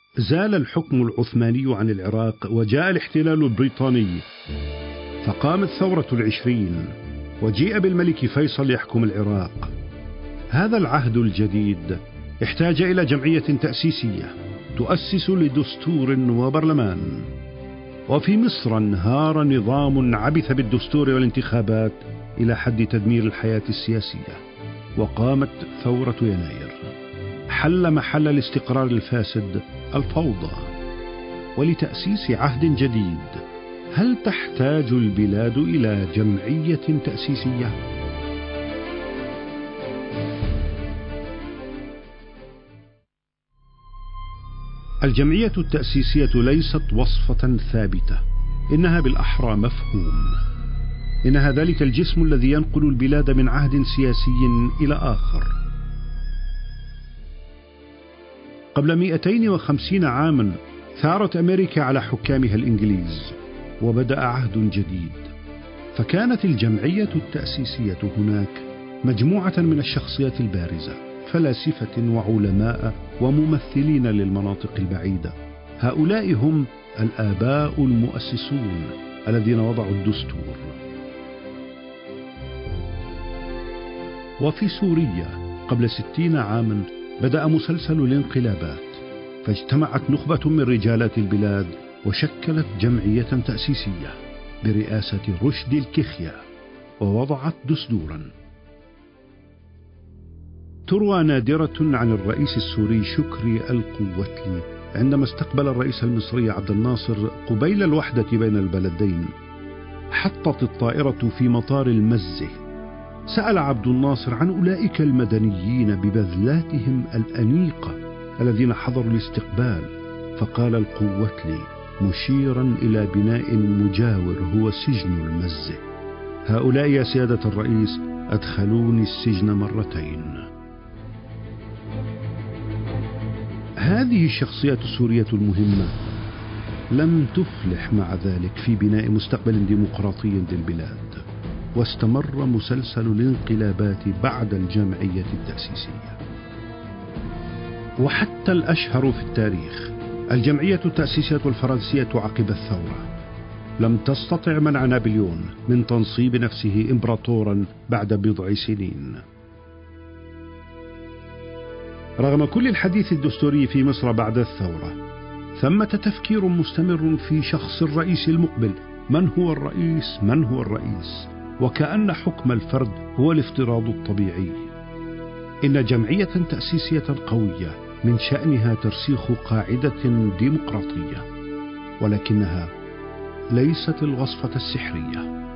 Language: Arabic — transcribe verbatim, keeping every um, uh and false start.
زال الحكم العثماني عن العراق وجاء الاحتلال البريطاني، فقامت ثورة العشرين وجيء بالملك فيصل يحكم العراق. هذا العهد الجديد احتاج إلى جمعية تأسيسية تؤسس لدستور وبرلمان. وفي مصر انهار نظام عبث بالدستور والانتخابات إلى حد تدمير الحياة السياسية، وقامت ثورة يناير حل محل الاستقرار الفاسد الفوضى. ولتأسيس عهد جديد هل تحتاج البلاد إلى جمعية تأسيسية؟ الجمعية التأسيسية ليست وصفة ثابتة، إنها بالأحرى مفهوم. إنها ذلك الجسم الذي ينقل البلاد من عهد سياسي إلى آخر. قبل مئتين وخمسين عاما ثارت أمريكا على حكامها الإنجليز وبدأ عهد جديد، فكانت الجمعية التأسيسية هناك مجموعة من الشخصيات البارزة، فلاسفة وعلماء وممثلين للمناطق البعيدة. هؤلاء هم الآباء المؤسسون الذين وضعوا الدستور. وفي سوريا قبل ستين عاما بدأ مسلسل الانقلابات، فاجتمعت نخبة من رجالات البلاد وشكلت جمعية تأسيسية برئاسة رشدي الكخيا ووضعت دستورا. تروى نادرة عن الرئيس السوري شكري القوتلي عندما استقبل الرئيس المصري عبد الناصر قبيل الوحدة بين البلدين. حطت الطائرة في مطار المزة. سأل عبد الناصر عن أولئك المدنيين ببذلاتهم الأنيقة الذين حضروا الاستقبال، فقال القوتلي مشيرا إلى بناء مجاور هو سجن المزة: هؤلاء يا سيادة الرئيس أدخلوني السجن مرتين. هذه الشخصيات السورية المهمة لم تفلح مع ذلك في بناء مستقبل ديمقراطي للبلاد، واستمر مسلسل الانقلابات بعد الجمعية التأسيسية. وحتى الأشهر في التاريخ الجمعية التأسيسية الفرنسية عقب الثورة لم تستطع منع نابليون من تنصيب نفسه إمبراطورا بعد بضع سنين. رغم كل الحديث الدستوري في مصر بعد الثورة، ثمة تفكير مستمر في شخص الرئيس المقبل. من هو الرئيس؟ من هو الرئيس؟ وكأن حكم الفرد هو الافتراض الطبيعي. إن جمعية تأسيسية قوية من شأنها ترسيخ قاعدة ديمقراطية، ولكنها ليست الوصفة السحرية.